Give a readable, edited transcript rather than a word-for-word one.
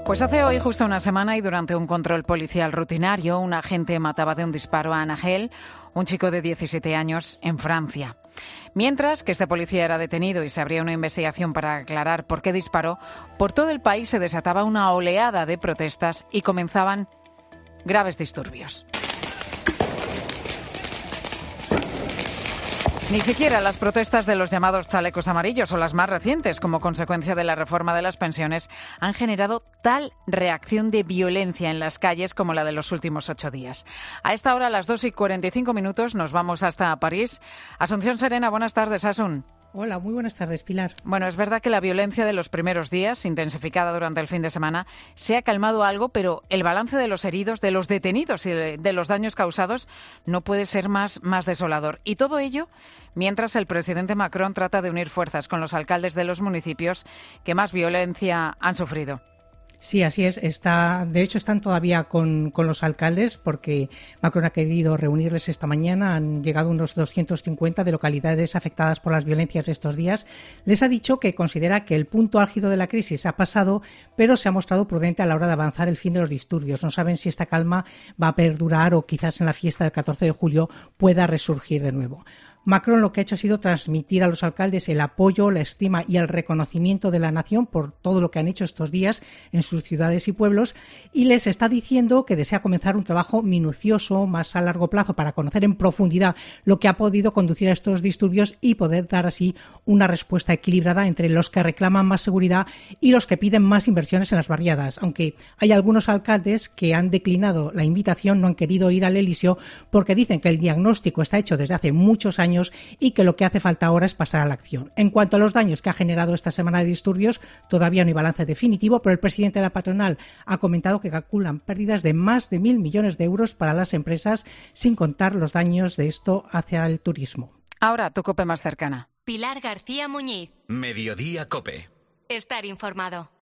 Pues hace hoy justo una semana y durante un control policial rutinario, un agente mataba de un disparo a Nahel, un chico de 17 años, en Francia. Mientras que este policía era detenido y se abría una investigación para aclarar por qué disparó, por todo el país se desataba una oleada de protestas y comenzaban graves disturbios. Ni siquiera las protestas de los llamados chalecos amarillos o las más recientes, como consecuencia de la reforma de las pensiones, han generado tal reacción de violencia en las calles como la de los últimos 8 días. A esta hora, a las 2:45, nos vamos hasta París. Asunción Serena, buenas tardes, Asun. Hola, muy buenas tardes, Pilar. Bueno, es verdad que la violencia de los primeros días, intensificada durante el fin de semana, se ha calmado algo, pero el balance de los heridos, de los detenidos y de los daños causados no puede ser más desolador. Y todo ello mientras el presidente Macron trata de unir fuerzas con los alcaldes de los municipios que más violencia han sufrido. Sí, así es. De hecho, están todavía con los alcaldes porque Macron ha querido reunirles esta mañana. Han llegado unos 250 de localidades afectadas por las violencias de estos días. Les ha dicho que considera que el punto álgido de la crisis ha pasado, pero se ha mostrado prudente a la hora de avanzar el fin de los disturbios. No saben si esta calma va a perdurar o quizás en la fiesta del 14 de julio pueda resurgir de nuevo. Macron lo que ha hecho ha sido transmitir a los alcaldes el apoyo, la estima y el reconocimiento de la nación por todo lo que han hecho estos días en sus ciudades y pueblos, y les está diciendo que desea comenzar un trabajo minucioso, más a largo plazo, para conocer en profundidad lo que ha podido conducir a estos disturbios y poder dar así una respuesta equilibrada entre los que reclaman más seguridad y los que piden más inversiones en las barriadas. Aunque hay algunos alcaldes que han declinado la invitación, no han querido ir al Elíseo porque dicen que el diagnóstico está hecho desde hace muchos años y que lo que hace falta ahora es pasar a la acción. En cuanto a los daños que ha generado esta semana de disturbios, todavía no hay balance definitivo, pero el presidente de la patronal ha comentado que calculan pérdidas de más de 1.000 millones de euros para las empresas, sin contar los daños de esto hacia el turismo. Ahora, tu COPE más cercana. Pilar García Muñiz. Mediodía COPE. Estar informado.